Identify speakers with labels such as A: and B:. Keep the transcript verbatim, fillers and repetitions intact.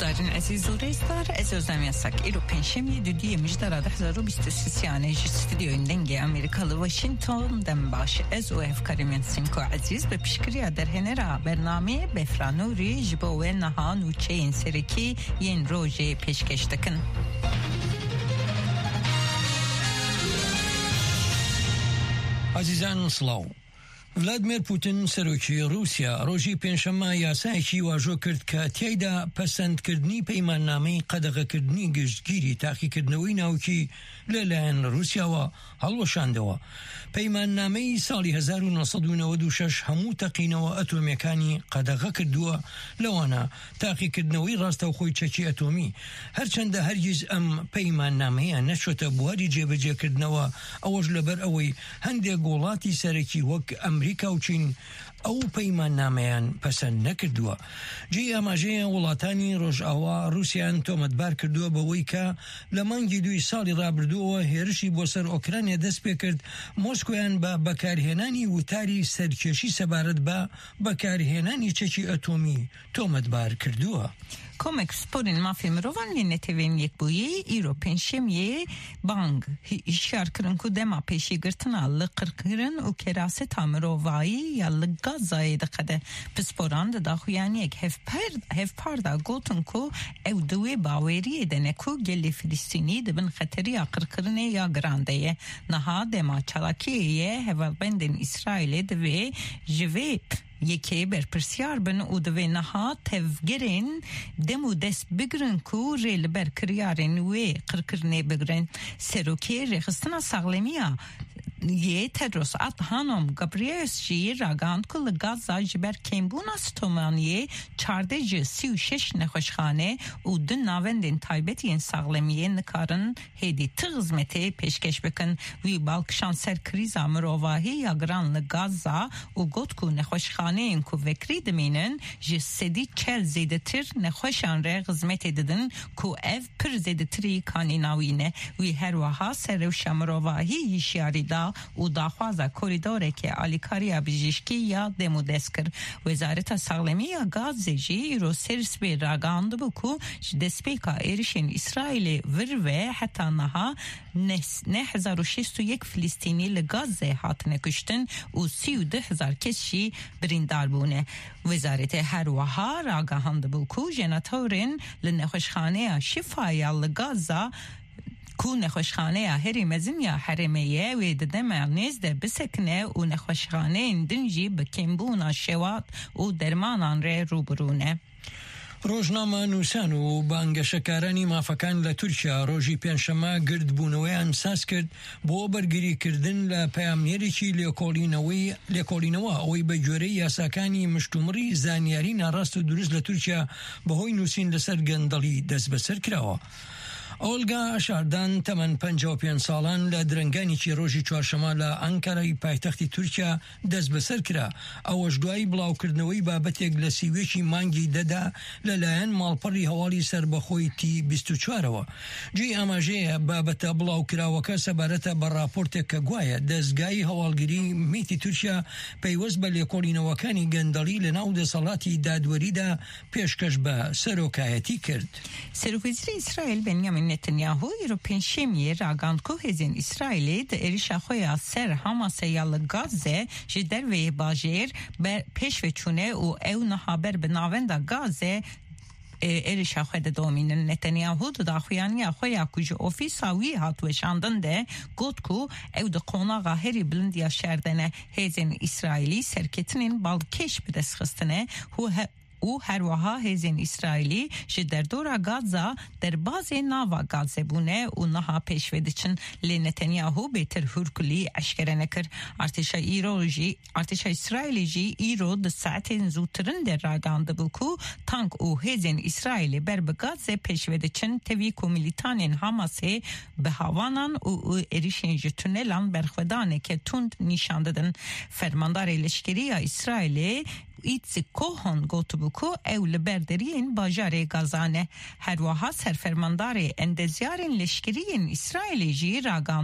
A: گودارین عزیز و ریستار از özlem yasak İro penşemi düdüye müjdara da هزار و بیست و سه yani stüdyo denge Amerikalı Washington dem baş ez o efkarimin sinko aziz به پیشکری در هنرا برنامه بفرانوری جبو و نهان و چین سرکی ین روژه پیشکش دکن.
B: عزیزان سلاو. ولادیمیر پوتین سەرۆکی رووسیا ڕۆژی پێنجشەممە یاسایەکی واژۆ کرد کە تیایدا پەسەندکردنی پەیماننامەی قەدەغەکردنی گشتگیری تاقیکردنەوەی ناوکی لەلایەن رووسیاوە هەڵوەشاندەوە. پەیماننامەی ساڵی هەزار و نۆسەد و نەوەد و شەش هەموو تەقینەوە ئەتۆمیەکانی قەدەغە کردووە، لەوانە تاقیکردنەوەی ڕاستەوخۆی چەکی ئەتۆمی. هەرچەندە هەرگیز ئەم پەیماننامەیە نەچۆتە بواری جێبەجێکردنەوە، ئەوەش لەبەر ئەوەی هەندێک وڵاتی سەرەکی وەک ئەمریکا و چین ئەو پەیماننامەیان پەسەند نەکردووە. جێی ئاماژەیە وڵاتانی ڕۆژئاوا رووسیان تۆمەتبار کردووە بەوەی کە لە مانگی دوی ساڵی ڕابردووەوە هێرشی بۆ سەر ئۆکرانیا دەست پێ کرد، مۆسکۆیان بە بەکارهێنانی وتاری سەرکێشی سەبارەت بە بەکارهێنانی چەکی ئەتۆمی تۆمەتبار کردووە.
A: کۆمەک سپۆرین مافی مرۆڤان لە نەتەوێن یەکبوویی ئیرۆ پێنجشەممەیە بانگ هشیارکردن ku dema pêşîgirtina li qirkirin û keraseta mirovayî ya li Gazayê diqede. Pisporan di daxuyaniyek hevpar da gotin ku ew di wê baweriyê de ne ku gelê Filîstînî dibin xeteriya qirkirinê ya giran de ye. Niha dema çalakiyê ye hevalbendên İsraîlê divê ji vê یکی برپرسیار بن او دوی نها تفگرین دمو دست بگرن کو ریل بر کریارن وی قرکرنه بگرن سروکی رخستنا ساغلمیا یه تدرس ات هانم گابریل شی راگاند کل گازا جبر کمبونا ستومانیه چارده جه سی و شش نخوشخانه و دو ناوندین تایبتین ساغلمیه نکارن هیدی تغزمته پیشکش بکن وی بالکشان سر کریزا مروواهی یا گران لگازا و گوت کو نخوشخانه این کو وکری دمینن جه سدی چل زیده تر نخوشان ره غزمته ددن کو اف پر زیده تری کانی ناوینه وی هر وها سر روش مروواهی یشیاری دا و داخوازا کوریدوره که آلیکاریا بیجیشکی یا دمو دسکر. وزارت ساغلمی گازجی رو سرس بی راگاند بکو دسپیکا ایرشین اسرائیل وروه حتی نها نه هزار و شیست و یک فلسطینی لگازه هات نکشتن و سی و ده هزار کشی بریندار بونه. وزارت هر وها راگاند بکو جناتورین لنخوشخانه شفایا لگازه کو نخوشخانه هری مزین یا حرمیه و ددم نیز بسکنه و نخوشخانه دنجی بکمبونا شوات و درمانان ره روبرونه.
B: ڕۆژنامە نووسان و بانگەشەکارانی مافەکان لە تورکیا ڕۆژی پێنجشەممە گردبوونەوەیان ساز کرد بۆ بەرگریکردن لە پەیامنێرێکی لێکۆڵینەوەی لێکۆڵینەوە ئەوەی بە گوێرەی یاساکانی مشتومڕی زانیاری ناڕاست و دروست لە تورکیا بەهۆی نووسین لەسەر گەندەڵی دەست بەسەر کراوە. ئۆلگا شاردان تەمەن پەنجا و پێنج ساڵان لە درنگانێکی ڕۆژی چوارشەممە لە ئەنکارای پایتەختی تورکیا دەست بەسەر کرا، ئەوەش دوای بڵاوکردنەوەی بابەتێک لە سیوێکی مانگی دەدا لەلایەن ماڵپەڕی هەواڵی سربەخۆی تی بیست و چوارەوە. جێی ئاماژەیە بابەتە بڵاوکراوەکە سەبارەتە بە راپۆرتێک کە گوایە دەستگای هەواڵگیری میتی تورکیا پەیوەست بە لێکۆڵینەوەکانی گەندەڵی لە ناو دەسەڵاتی دادوەریدا پێشکەش بە سەرۆکایەتی کرد.
A: سەرۆکوەزیری ئیسرائیل بنیامین نتانیاهو ایرو پنجشەممە راگاند کو هێزن ئیسرائیل د عێریشا خۆیان سەر هەماسە یا لە گازێ ji derveyê bajêr pêşveçûne û ew niha ber bi navenda gazê êrişa xwe de domînin. Netanyahu di daxuyaniya xwe ya ku ji ofîsa wî hat weşandin de got ku ew di qonaxa herî bilindiya şerdene hêzên İsraîlî serketinên balkêş bi dest xistine او هر وها هزین اسرائیلی جه در دورا گازا در باز ناوا گازه بونه و نها پیشوید چن لی نتانیاهو بیتر هرکلی اشکره نکر. ارتشا ایرو جی ارتشا اسرائیلی جی ایرو ده ساعتین زودترن در راگانده بکو تانک او هزین اسرائیلی بر بگازه پیشوید چن توی کو ملیتانین حماسه به هوانان و اریشین جه تونلان برخودانه که تند نشانده دن. فرماندار لشکری اسرائیلی ایتسی کوهان گوتو بکو او لبردرین باجار گازانه. هر وها سرفرماندار اندزیارین لشکرین اسرائیلی جی راگان